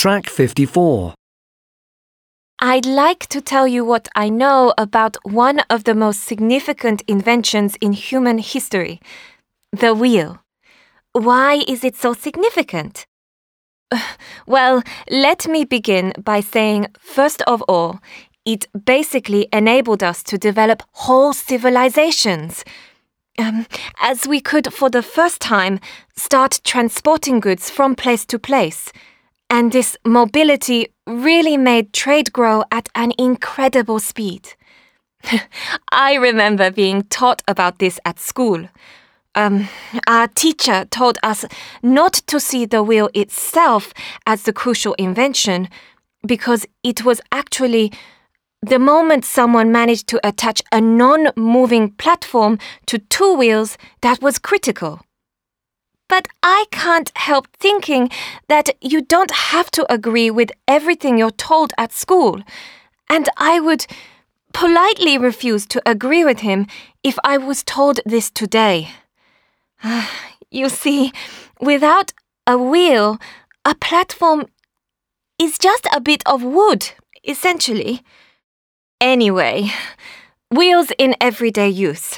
Track 54. I'd like to tell you what I know about one of the most significant inventions in human history, the wheel. Why is it so significant? Well, let me begin by saying, first of all, it basically enabled us to develop whole civilizations. As we could, for the first time, start transporting goods from place to place. And this mobility really made trade grow at an incredible speed. I remember being taught about this at school. Our teacher told us not to see the wheel itself as the crucial invention, because it was actually the moment someone managed to attach a non-moving platform to two wheels that was critical. But I can't help thinking that you don't have to agree with everything you're told at school, and I would politely refuse to agree with him if I was told this today. You see, without a wheel, a platform is just a bit of wood, essentially. Anyway, wheels in everyday use.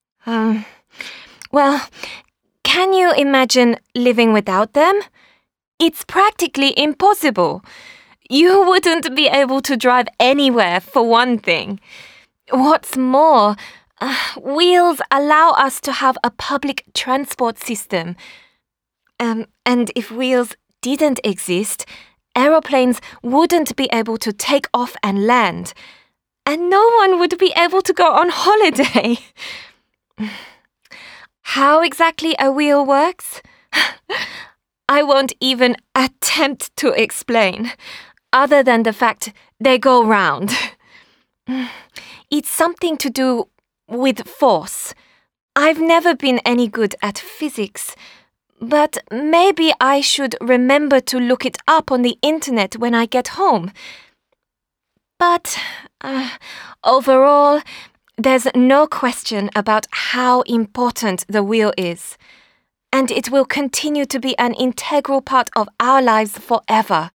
Well, can you imagine living without them? It's practically impossible. You wouldn't be able to drive anywhere, for one thing. What's more, wheels allow us to have a public transport system. And if wheels didn't exist, aeroplanes wouldn't be able to take off and land. And no one would be able to go on holiday. How exactly a wheel works? I won't even attempt to explain, other than the fact they go round. It's something to do with force. I've never been any good at physics, but maybe I should remember to look it up on the internet when I get home. But overall, there's no question about how important the wheel is, and it will continue to be an integral part of our lives forever.